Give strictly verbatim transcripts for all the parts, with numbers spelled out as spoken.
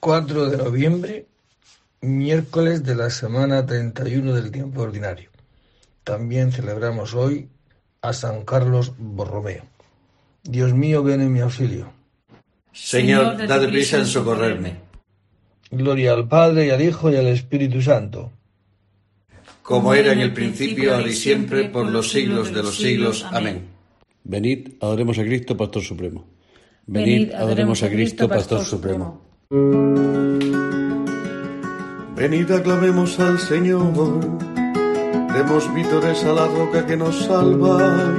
cuatro de noviembre, miércoles de la semana treinta y uno del tiempo ordinario. También celebramos hoy a San Carlos Borromeo. Dios mío, ven en mi auxilio. Señor, date prisa en socorrerme. Gloria al Padre, y al Hijo, y al Espíritu Santo. Como era en el principio, ahora y siempre, por los siglos de los siglos. Amén. Venid, adoremos a Cristo, Pastor Supremo. Venid, adoremos a Cristo, Pastor Supremo. Venid, aclamemos al Señor, demos vítores a la roca que nos salva.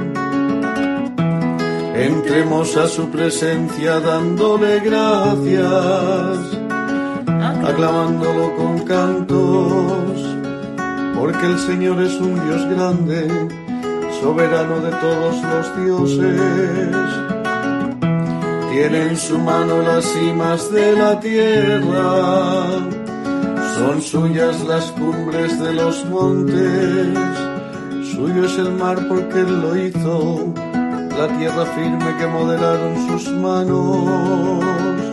Entremos a su presencia dándole gracias, aclamándolo con cantos, porque el Señor es un Dios grande, soberano de todos los dioses. Tiene en su mano las cimas de la tierra, son suyas las cumbres de los montes, suyo es el mar porque Él lo hizo, la tierra firme que modelaron sus manos.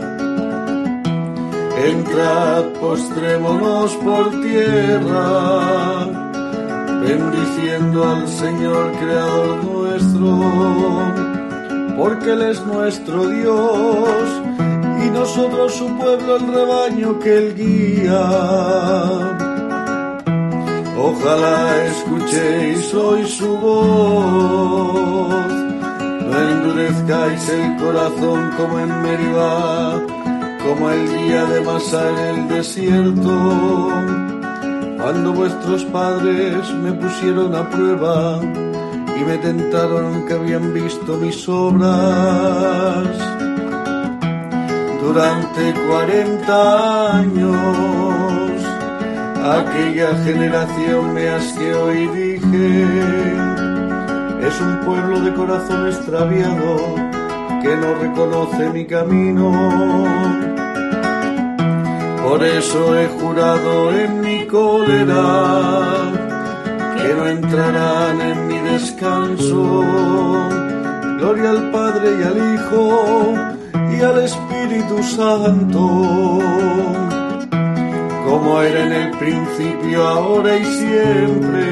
Entrad, postrémonos por tierra, bendiciendo al Señor Creador nuestro, porque Él es nuestro Dios, y nosotros su pueblo, el rebaño que Él guía. Ojalá escuchéis hoy su voz, no endurezcáis el corazón como en Meribá, como el día de Masá en el desierto, cuando vuestros padres me pusieron a prueba y me tentaron aunque habían visto mis obras. Durante cuarenta años aquella generación me asqueó y dije: es un pueblo de corazón extraviado que no reconoce mi camino. Por eso he jurado en mi cólera que no entrarán en mi descanso. Gloria al Padre y al Hijo y al Espíritu Santo, como era en el principio, ahora y siempre,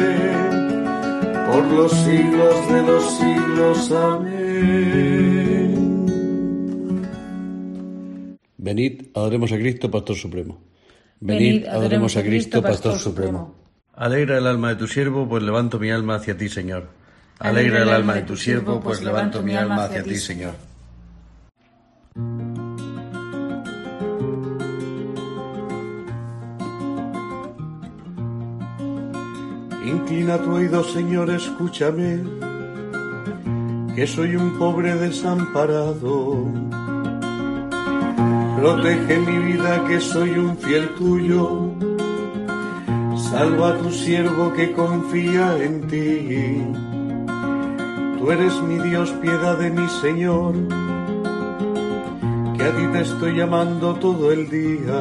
por los siglos de los siglos. Amén. Venid, adoremos a Cristo, Pastor Supremo. Venid, adoremos a Cristo, Pastor Supremo. Alegra el alma de tu siervo, pues levanto mi alma hacia ti, Señor. Alegra el alma de tu siervo, pues levanto mi alma hacia ti, Señor. Inclina tu oído, Señor, escúchame, que soy un pobre desamparado. Protege mi vida, que soy un fiel tuyo. Salva a tu siervo que confía en ti. Tú eres mi Dios, piedad de mi Señor, que a ti te estoy llamando todo el día.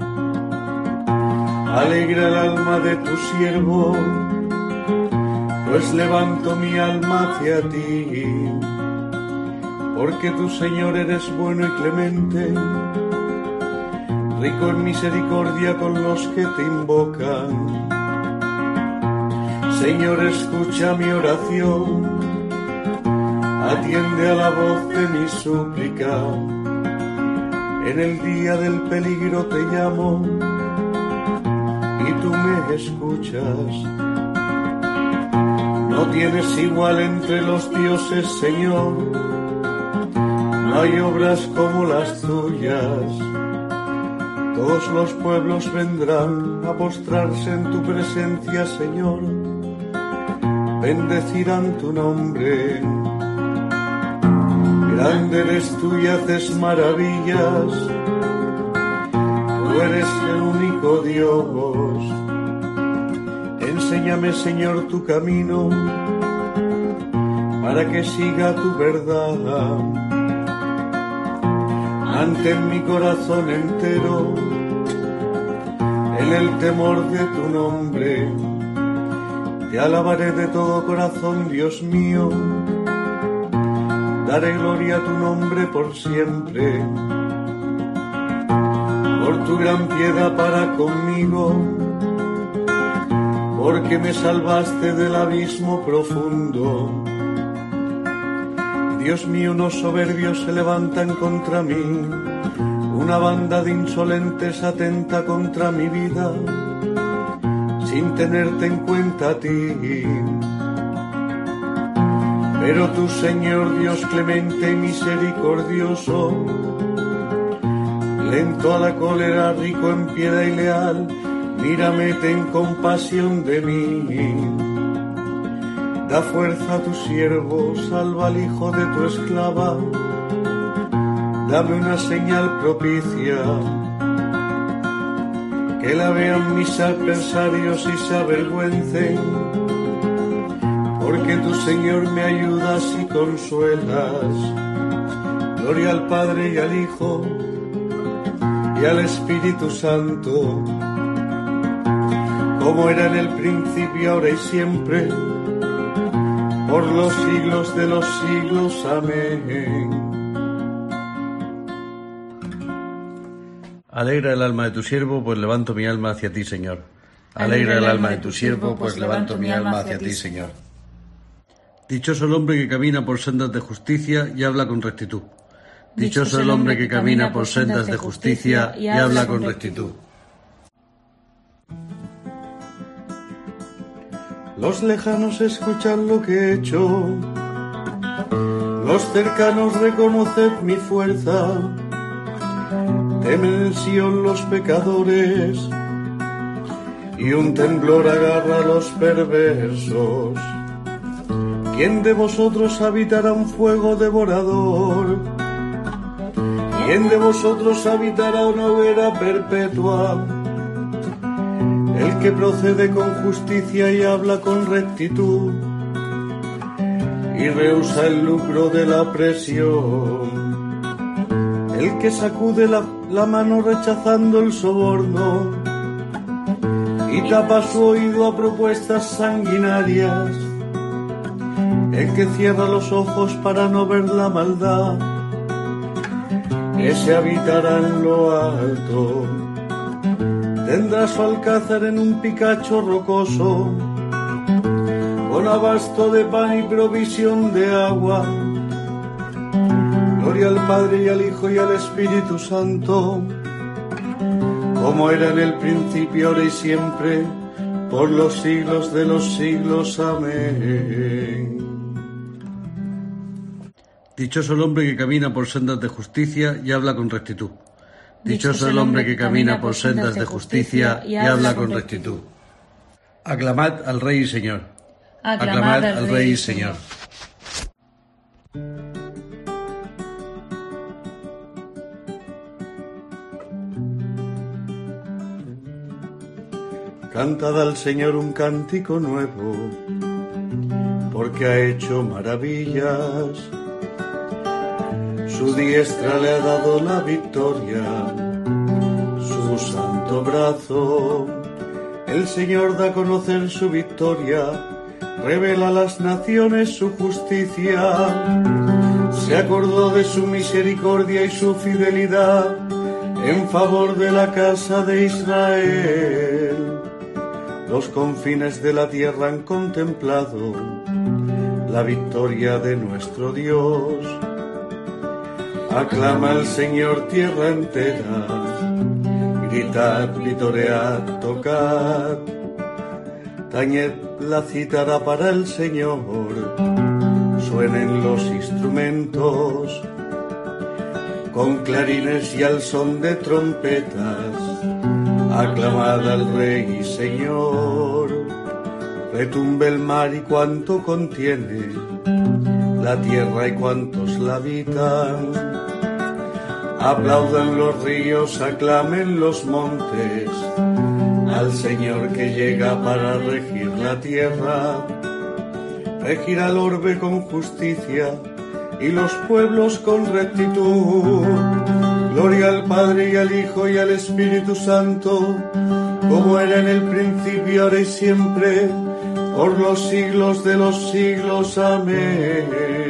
Alegra el alma de tu siervo, pues levanto mi alma hacia ti. Porque tú, Señor, eres bueno y clemente, rico en misericordia con los que te invocan. Señor, escucha mi oración, atiende a la voz de mi súplica. En el día del peligro te llamo y tú me escuchas. No tienes igual entre los dioses, Señor, no hay obras como las tuyas. Todos los pueblos vendrán a postrarse en tu presencia, Señor, bendecirán tu nombre. Grande eres tú y haces maravillas, tú eres el único Dios. Enséñame, Señor, tu camino, para que siga tu verdad. Mantén mi corazón entero en el temor de tu nombre. Te alabaré de todo corazón, Dios mío. Daré gloria a tu nombre por siempre. por tu gran piedad para conmigo, porque me salvaste del abismo profundo. Dios mío, unos soberbios se levantan contra mí, una banda de insolentes atenta contra mi vida, sin tenerte en cuenta a ti. Pero tú, Señor Dios clemente y misericordioso, lento a la cólera, rico en piedad y leal, mírame, ten compasión de mí. Da fuerza a tu siervo, salva al hijo de tu esclava, dame una señal propicia, que la vean mis adversarios y se avergüencen, porque tú, Señor, me ayudas y consuelas. Gloria al Padre y al Hijo y al Espíritu Santo, como era en el principio, ahora y siempre, por los siglos de los siglos. Amén. Alegra el alma de tu siervo, pues levanto mi alma hacia ti, Señor. Alegra el alma de tu siervo, pues levanto mi alma hacia ti, Señor. Dichoso el hombre que camina por sendas de justicia y habla con rectitud. Dichoso el hombre que camina por sendas de justicia y habla con rectitud. Los lejanos escuchan lo que he hecho, los cercanos reconoced mi fuerza. Temen en Sion los pecadores, y un temblor agarra a los perversos. ¿Quién de vosotros habitará un fuego devorador? ¿Quién de vosotros habitará una hoguera perpetua? El que procede con justicia y habla con rectitud, y rehúsa el lucro de la presión. El que sacude la, la mano rechazando el soborno, y tapa su oído a propuestas sanguinarias. El que cierra los ojos para no ver la maldad, ese habitará en lo alto. Tendrá su alcázar en un picacho rocoso, con abasto de pan y provisión de agua. Gloria al Padre y al Hijo y al Espíritu Santo, como era en el principio, ahora y siempre, por los siglos de los siglos. Amén. Dichoso el hombre que camina por sendas de justicia y habla con rectitud. Dichoso el hombre que camina por sendas de justicia y habla con rectitud. Aclamad al Rey y Señor. Aclamad al Rey y Señor. Cantad al Señor un cántico nuevo, porque ha hecho maravillas. Su diestra le ha dado la victoria, su santo brazo. El Señor da a conocer su victoria, revela a las naciones su justicia. Se acordó de su misericordia y su fidelidad en favor de la casa de Israel. Los confines de la tierra han contemplado la victoria de nuestro Dios. Aclama al Señor tierra entera, gritad, vitoread, tocad, tañed la cítara para el Señor, suenen los instrumentos, con clarines y al son de trompetas, aclamad al Rey y Señor, retumbe el mar y cuanto contiene, la tierra y cuantos la habitan. Aplaudan los ríos, aclamen los montes, al Señor que llega para regir la tierra. Regirá el orbe con justicia y los pueblos con rectitud. Gloria al Padre y al Hijo y al Espíritu Santo, como era en el principio, ahora y siempre, por los siglos de los siglos. Amén.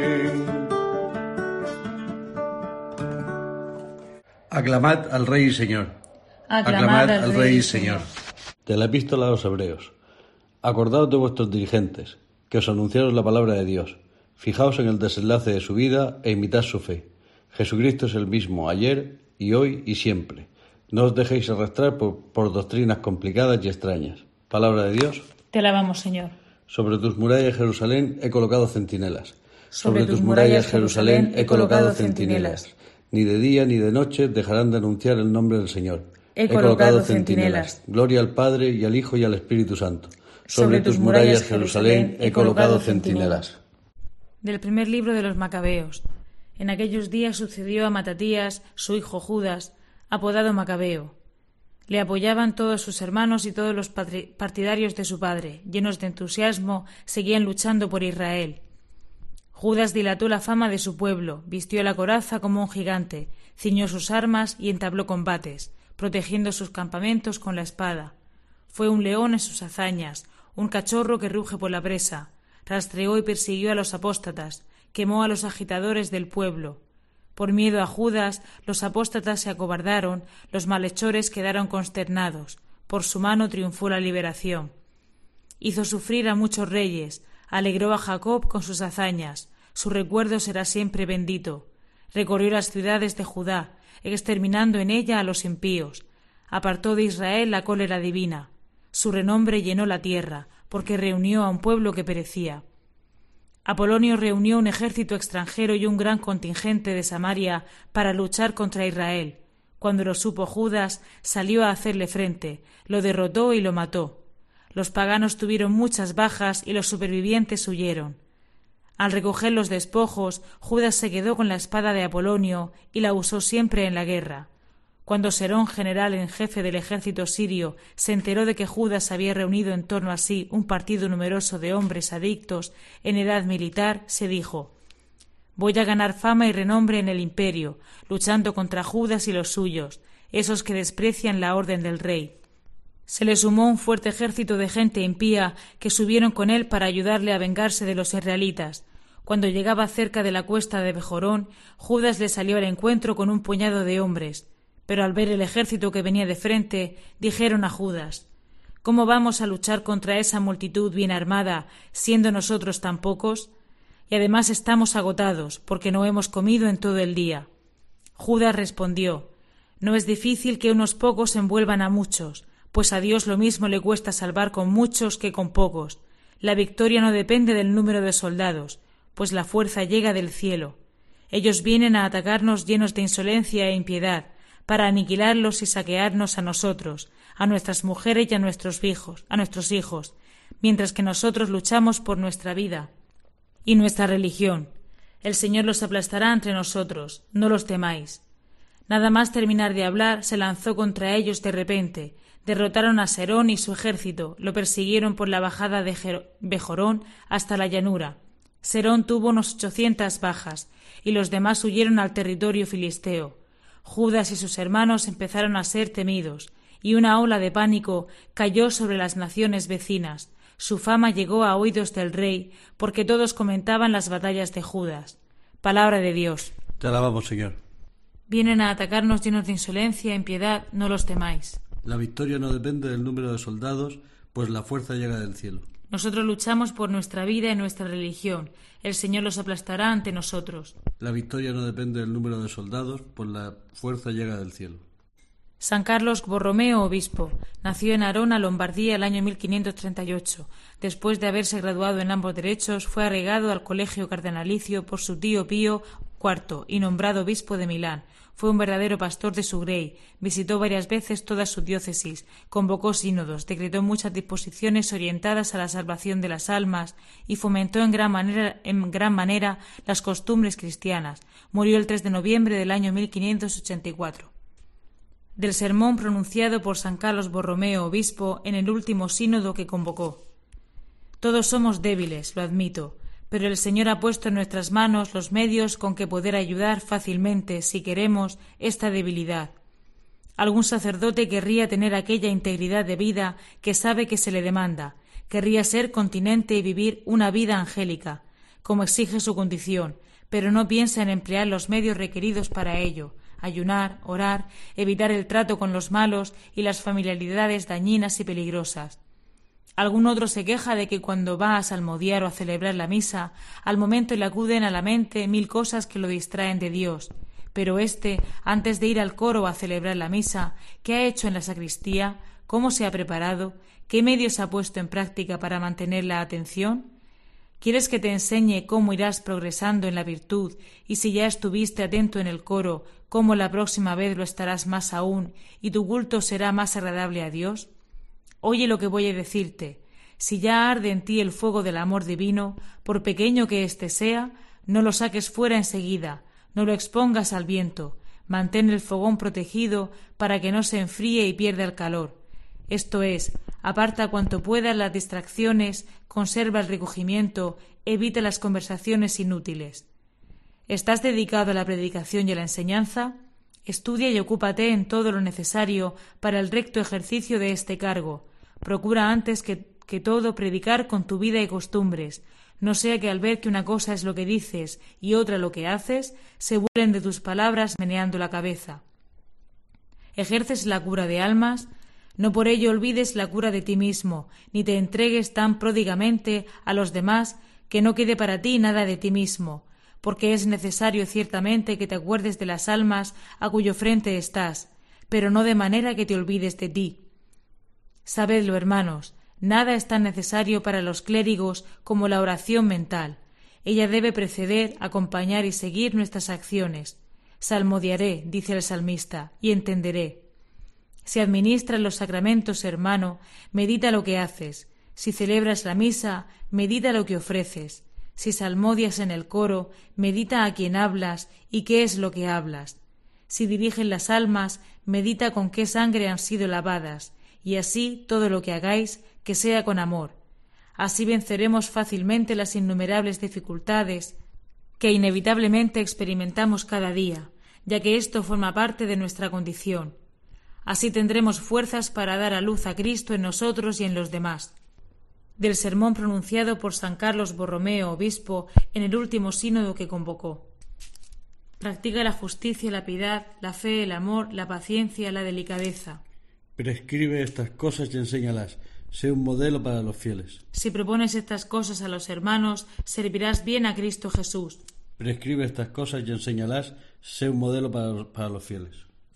Aclamad al Rey y Señor. Aclamad al Rey y Señor. De la Epístola a los Hebreos. Acordaos de vuestros dirigentes, que os anunciaron la palabra de Dios. Fijaos en el desenlace de su vida e imitad su fe. Jesucristo es el mismo ayer y hoy y siempre. No os dejéis arrastrar por, por doctrinas complicadas y extrañas. Palabra de Dios. Te alabamos, Señor. Sobre tus murallas, Jerusalén, he colocado centinelas. Sobre tus murallas, Jerusalén, he colocado centinelas. Ni de día ni de noche dejarán de anunciar el nombre del Señor. He colocado centinelas. Gloria al Padre y al Hijo y al Espíritu Santo. Sobre tus murallas, Jerusalén, he colocado centinelas. Del primer libro de los Macabeos. En aquellos días sucedió a Matatías, su hijo Judas, apodado Macabeo. Le apoyaban todos sus hermanos y todos los partidarios de su padre, llenos de entusiasmo, seguían luchando por Israel. Judas dilató la fama de su pueblo, vistió la coraza como un gigante, ciñó sus armas y entabló combates, protegiendo sus campamentos con la espada. Fue un león en sus hazañas, un cachorro que ruge por la presa, rastreó y persiguió a los apóstatas, quemó a los agitadores del pueblo. Por miedo a Judas, los apóstatas se acobardaron, los malhechores quedaron consternados, por su mano triunfó la liberación. Hizo sufrir a muchos reyes, alegró a Jacob con sus hazañas, su recuerdo será siempre bendito. Recorrió las ciudades de Judá, exterminando en ella a los impíos. Apartó de Israel la cólera divina. Su renombre llenó la tierra, porque reunió a un pueblo que perecía. Apolonio reunió un ejército extranjero y un gran contingente de Samaria para luchar contra Israel. Cuando lo supo Judas, salió a hacerle frente, lo derrotó y lo mató. Los paganos tuvieron muchas bajas y los supervivientes huyeron. Al recoger los despojos, Judas se quedó con la espada de Apolonio y la usó siempre en la guerra. Cuando Serón, general en jefe del ejército sirio, se enteró de que Judas había reunido en torno a sí un partido numeroso de hombres adictos en edad militar, se dijo: «Voy a ganar fama y renombre en el imperio, luchando contra Judas y los suyos, esos que desprecian la orden del rey». Se le sumó un fuerte ejército de gente impía que subieron con él para ayudarle a vengarse de los israelitas. Cuando llegaba cerca de la cuesta de Bejorón, Judas le salió al encuentro con un puñado de hombres. Pero al ver el ejército que venía de frente, dijeron a Judas: «¿Cómo vamos a luchar contra esa multitud bien armada, siendo nosotros tan pocos? Y además estamos agotados, porque no hemos comido en todo el día». Judas respondió: «No es difícil que unos pocos envuelvan a muchos, pues a Dios lo mismo le cuesta salvar con muchos que con pocos. La victoria no depende del número de soldados, pues la fuerza llega del cielo. Ellos vienen a atacarnos llenos de insolencia e impiedad, para aniquilarlos y saquearnos a nosotros, a nuestras mujeres y a nuestros hijos, a nuestros hijos, mientras que nosotros luchamos por nuestra vida y nuestra religión. El Señor los aplastará entre nosotros, no los temáis». Nada más terminar de hablar, se lanzó contra ellos de repente. Derrotaron a Serón y su ejército, lo persiguieron por la bajada de Bejorón hasta la llanura. Serón tuvo unos ochocientas bajas, y los demás huyeron al territorio filisteo. Judas y sus hermanos empezaron a ser temidos, y una ola de pánico cayó sobre las naciones vecinas. Su fama llegó a oídos del rey, porque todos comentaban las batallas de Judas. Palabra de Dios. Te alabamos, Señor. Vienen a atacarnos llenos de insolencia e impiedad, no los temáis. La victoria no depende del número de soldados, pues la fuerza llega del cielo. Nosotros luchamos por nuestra vida y nuestra religión. El Señor los aplastará ante nosotros. La victoria no depende del número de soldados, pues la fuerza llega del cielo. San Carlos Borromeo, obispo, nació en Arona, Lombardía, el año mil quinientos treinta y ocho. Después de haberse graduado en ambos derechos, fue agregado al colegio cardenalicio por su tío Pío cuarto y nombrado obispo de Milán. Fue un verdadero pastor de su grey, visitó varias veces toda su diócesis, convocó sínodos, decretó muchas disposiciones orientadas a la salvación de las almas y fomentó en gran manera, en gran manera las costumbres cristianas. Murió el tres de noviembre del año mil quinientos ochenta y cuatro. Del sermón pronunciado por San Carlos Borromeo, obispo, en el último sínodo que convocó. Todos somos débiles, lo admito, pero el Señor ha puesto en nuestras manos los medios con que poder ayudar fácilmente, si queremos, esta debilidad. Algún sacerdote querría tener aquella integridad de vida que sabe que se le demanda, querría ser continente y vivir una vida angélica, como exige su condición, pero no piensa en emplear los medios requeridos para ello. ayunar, orar, evitar el trato con los malos y las familiaridades dañinas y peligrosas. Algún otro se queja de que cuando va a salmodiar o a celebrar la misa, al momento le acuden a la mente mil cosas que lo distraen de Dios. Pero éste, antes de ir al coro a celebrar la misa, ¿qué ha hecho en la sacristía? ¿Cómo se ha preparado? ¿Qué medios ha puesto en práctica para mantener la atención? ¿Quieres que te enseñe cómo irás progresando en la virtud y si ya estuviste atento en el coro, cómo la próxima vez lo estarás más aún y tu culto será más agradable a Dios? Oye lo que voy a decirte. Si ya arde en ti el fuego del amor divino, por pequeño que éste sea, no lo saques fuera enseguida, no lo expongas al viento, mantén el fogón protegido para que no se enfríe y pierda el calor. Esto es, aparta cuanto puedas las distracciones, conserva el recogimiento, evita las conversaciones inútiles. ¿Estás dedicado a la predicación y a la enseñanza? Estudia y ocúpate en todo lo necesario para el recto ejercicio de este cargo. Procura antes que, que todo predicar con tu vida y costumbres, no sea que al ver que una cosa es lo que dices y otra lo que haces, se burlen de tus palabras meneando la cabeza. ¿Ejerces la cura de almas? No por ello olvides la cura de ti mismo, ni te entregues tan pródigamente a los demás que no quede para ti nada de ti mismo, porque es necesario ciertamente que te acuerdes de las almas a cuyo frente estás, pero no de manera que te olvides de ti. Sabedlo, hermanos, nada es tan necesario para los clérigos como la oración mental. Ella debe preceder, acompañar y seguir nuestras acciones. Salmodiaré, dice el salmista, y entenderé. Si administras los sacramentos, hermano, medita lo que haces. Si celebras la misa, medita lo que ofreces. Si salmodias en el coro, medita a quién hablas y qué es lo que hablas. Si diriges las almas, medita con qué sangre han sido lavadas, y así todo lo que hagáis, que sea con amor. Así venceremos fácilmente las innumerables dificultades que inevitablemente experimentamos cada día, ya que esto forma parte de nuestra condición. Así tendremos fuerzas para dar a luz a Cristo en nosotros y en los demás. Del sermón pronunciado por San Carlos Borromeo, obispo, en el último sínodo que convocó. Practica la justicia, la piedad, la fe, el amor, la paciencia, la delicadeza. Prescribe estas cosas y enséñalas. Sé un modelo para los fieles. Si propones estas cosas a los hermanos, servirás bien a Cristo Jesús. Prescribe estas cosas y enséñalas. Sé un modelo para los, para los fieles.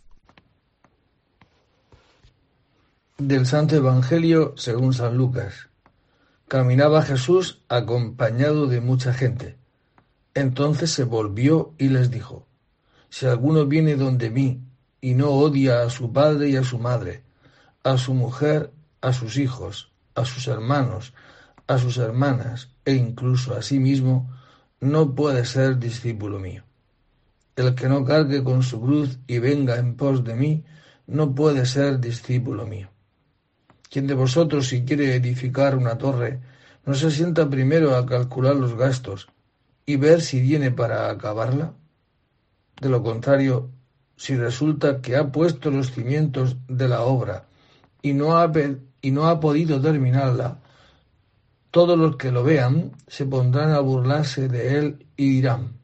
Del Santo Evangelio según San Lucas. Caminaba Jesús acompañado de mucha gente. Entonces se volvió y les dijo: Si alguno viene donde mí y no odia a su padre y a su madre, a su mujer, a sus hijos, a sus hermanos, a sus hermanas e incluso a sí mismo, no puede ser discípulo mío. El que no cargue con su cruz y venga en pos de mí, no puede ser discípulo mío. ¿Quién de vosotros, si quiere edificar una torre, no se sienta primero a calcular los gastos y ver si viene para acabarla? De lo contrario, si resulta que ha puesto los cimientos de la obra y no ha, y no ha podido terminarla, todos los que lo vean se pondrán a burlarse de él y dirán: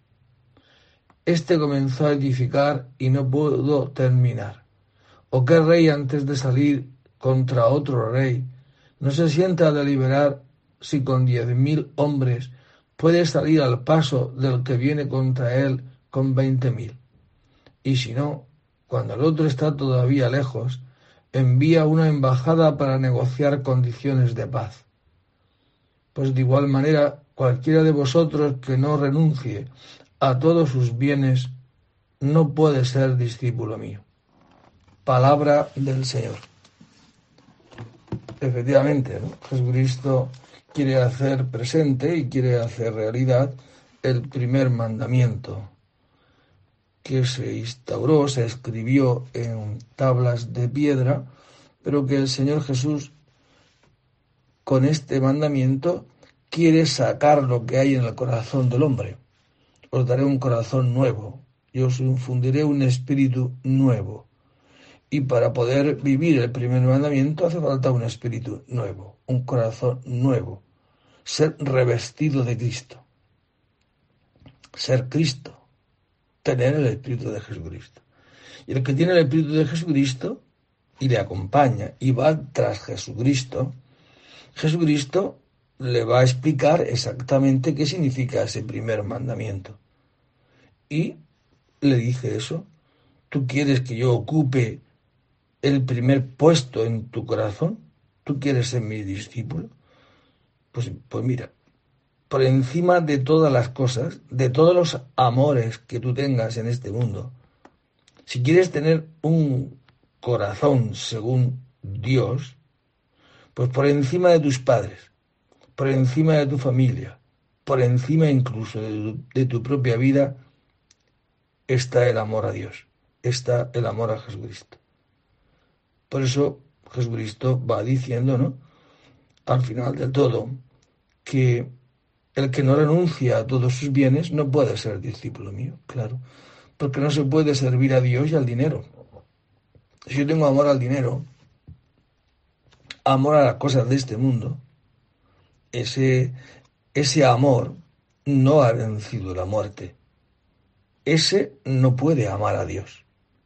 Este comenzó a edificar y no pudo terminar. ¿O qué rey, antes de salir contra otro rey, no se sienta a deliberar si con diez mil hombres puede salir al paso del que viene contra él con veinte mil? Y si no, cuando el otro está todavía lejos, envía una embajada para negociar condiciones de paz. Pues de igual manera, cualquiera de vosotros que no renuncie a todos sus bienes no puede ser discípulo mío. Palabra del Señor. Efectivamente, ¿no? Jesucristo quiere hacer presente y quiere hacer realidad el primer mandamiento que se instauró, se escribió en tablas de piedra, pero que el Señor Jesús con este mandamiento quiere sacar lo que hay en el corazón del hombre. Os daré un corazón nuevo y os infundiré un espíritu nuevo. Y para poder vivir el primer mandamiento hace falta un espíritu nuevo, un corazón nuevo, ser revestido de Cristo, ser Cristo, tener el espíritu de Jesucristo. Y el que tiene el Espíritu de Jesucristo y le acompaña y va tras Jesucristo, Jesucristo le va a explicar exactamente qué significa ese primer mandamiento. Y le dice eso: ¿tú quieres que yo ocupe el primer puesto en tu corazón? ¿Tú quieres ser mi discípulo? Pues, pues mira, por encima de todas las cosas, de todos los amores que tú tengas en este mundo, si quieres tener un corazón según Dios, pues por encima de tus padres, por encima de tu familia, por encima incluso de tu, de tu propia vida, está el amor a Dios, está el amor a Jesucristo. Por eso Jesucristo va diciendo, ¿no?, al final del todo, que el que no renuncia a todos sus bienes no puede ser discípulo mío, claro, porque no se puede servir a Dios y al dinero. Si yo tengo amor al dinero, amor a las cosas de este mundo, ese, ese amor no ha vencido la muerte. Ese no puede amar a Dios.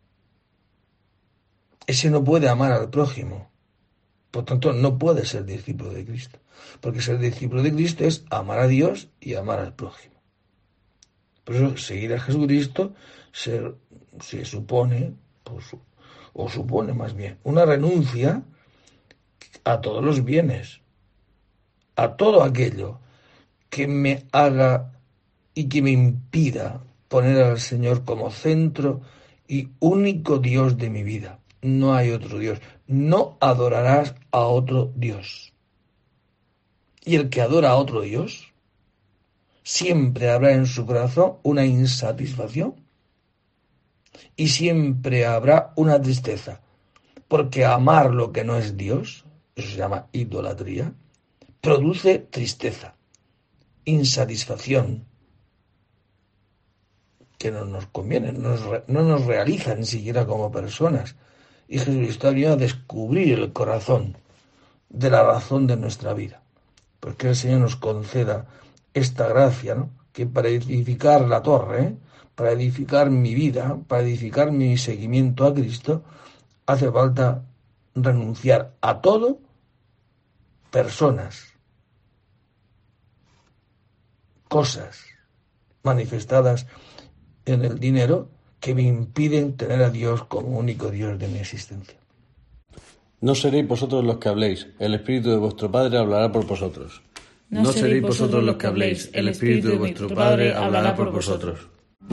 Ese no puede amar al prójimo. Por tanto, no puede ser discípulo de Cristo. Porque ser discípulo de Cristo es amar a Dios y amar al prójimo. Por eso, seguir a Jesucristo se, se supone, pues, o supone más bien, una renuncia a todos los bienes, a todo aquello que me haga y que me impida poner al Señor como centro y único Dios de mi vida. No hay otro Dios. No adorarás a otro Dios. Y el que adora a otro Dios, siempre habrá en su corazón una insatisfacción y siempre habrá una tristeza. Porque amar lo que no es Dios, eso se llama idolatría, produce tristeza, insatisfacción, que no nos conviene, no nos, no nos realiza ni siquiera como personas. Y Jesucristo ha venido a descubrir el corazón de la razón de nuestra vida. Porque el Señor nos conceda esta gracia, ¿no?, que para edificar la torre, ¿eh? para edificar mi vida, para edificar mi seguimiento a Cristo, hace falta renunciar a todo, personas, cosas manifestadas en el dinero que me impiden tener a Dios como único Dios de mi existencia. No seréis vosotros los que habléis, el Espíritu de vuestro Padre hablará por vosotros. No seréis vosotros los que habléis, el Espíritu de vuestro Padre hablará por vosotros.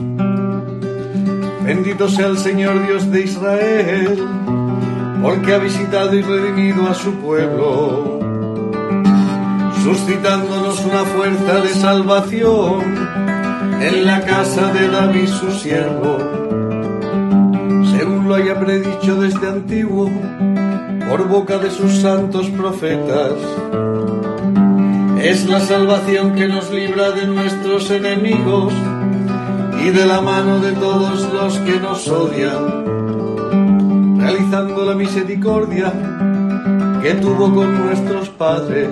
Bendito sea el Señor Dios de Israel, porque ha visitado y redimido a su pueblo, suscitándonos una fuerza de salvación en la casa de David su siervo, según lo haya predicho desde antiguo, por boca de sus santos profetas. Es la salvación que nos libra de nuestros enemigos y de la mano de todos los que nos odian, realizando la misericordia que tuvo con nuestros padres,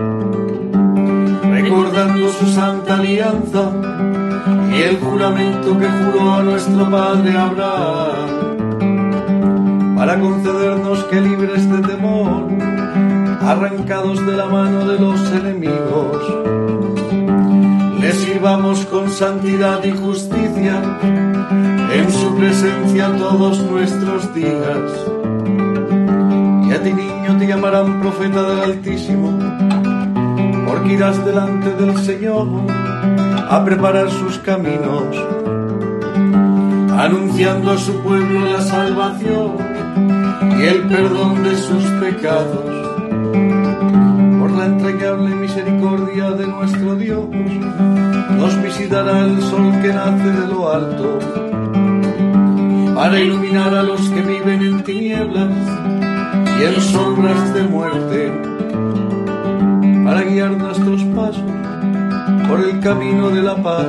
recordando su santa alianza y el juramento que juró a nuestro padre Abraham, para concedernos que libres de temor, arrancados de la mano de los enemigos, le sirvamos con santidad y justicia en su presencia todos nuestros días. Y a ti, niño, te llamarán profeta del Altísimo, porque irás delante del Señor a preparar sus caminos, anunciando a su pueblo la salvación y el perdón de sus pecados. Por la entrañable misericordia de nuestro Dios, nos visitará el sol que nace de lo alto, para iluminar a los que viven en tinieblas y en sombras de muerte, para guiar nuestros pasos por el camino de la paz.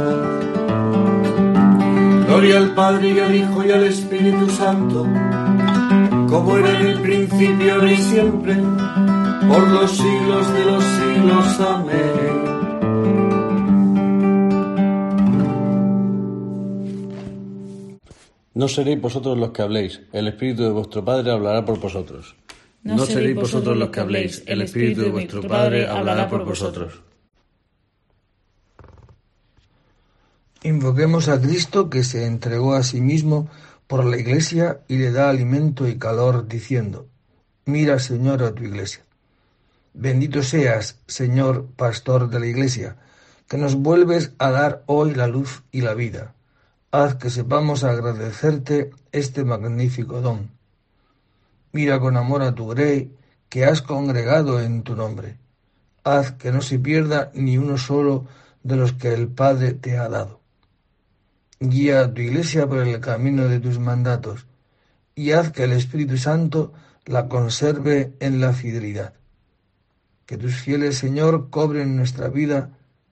Gloria al Padre y al Hijo y al Espíritu Santo, como era en el principio, ahora y siempre, por los siglos de los siglos. Amén. No seréis vosotros los que habléis, el Espíritu de vuestro Padre hablará por vosotros. No, no seréis vosotros los que habléis, el Espíritu de vuestro Padre hablará por vosotros. Invoquemos a Cristo, que se entregó a sí mismo por la Iglesia y le da alimento y calor, diciendo: Mira, Señor, a tu Iglesia. Bendito seas, Señor, pastor de la Iglesia, que nos vuelves a dar hoy la luz y la vida. Haz que sepamos agradecerte este magnífico don. Mira con amor a tu grey, que has congregado en tu nombre. Haz que no se pierda ni uno solo de los que el Padre te ha dado. Guía a tu Iglesia por el camino de tus mandatos, y haz que el Espíritu Santo la conserve en la fidelidad. Que tus fieles, Señor, cobren nuestra vida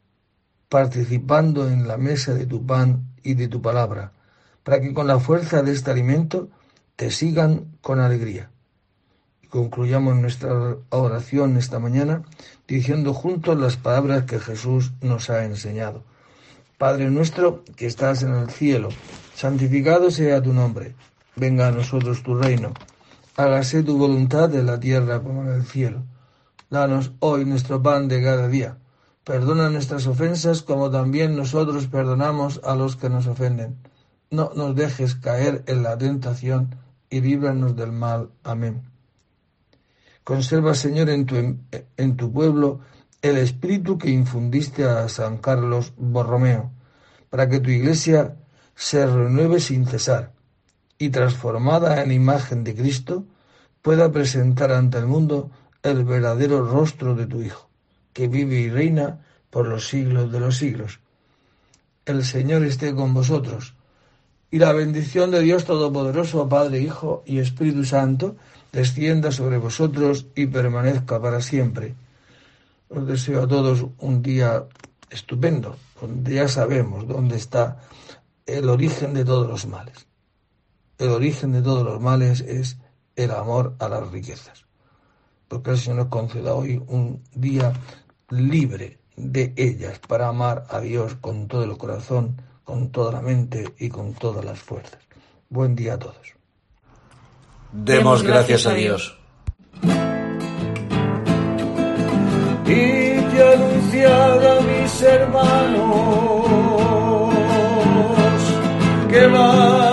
participando en la mesa de tu pan y de tu palabra, para que con la fuerza de este alimento te sigan con alegría. Y concluyamos nuestra oración esta mañana diciendo juntos las palabras que Jesús nos ha enseñado. Padre nuestro que estás en el cielo, santificado sea tu nombre. Venga a nosotros tu reino. Hágase tu voluntad en la tierra como en el cielo. Danos hoy nuestro pan de cada día. Perdona nuestras ofensas como también nosotros perdonamos a los que nos ofenden. No nos dejes caer en la tentación y líbranos del mal. Amén. Conserva, Señor, en tu, en tu pueblo el espíritu que infundiste a San Carlos Borromeo, para que tu Iglesia se renueve sin cesar y, transformada en imagen de Cristo, pueda presentar ante el mundo el verdadero rostro de tu Hijo, que vive y reina por los siglos de los siglos. El Señor esté con vosotros, y la bendición de Dios Todopoderoso, Padre, Hijo y Espíritu Santo, descienda sobre vosotros y permanezca para siempre. Os deseo a todos un día estupendo, donde ya sabemos dónde está el origen de todos los males. El origen de todos los males es el amor a las riquezas, porque el Señor nos conceda hoy un día libre de ellas para amar a Dios con todo el corazón, con toda la mente y con todas las fuerzas. Buen día a todos. Demos gracias a Dios. Y te anunciar a mis hermanos que van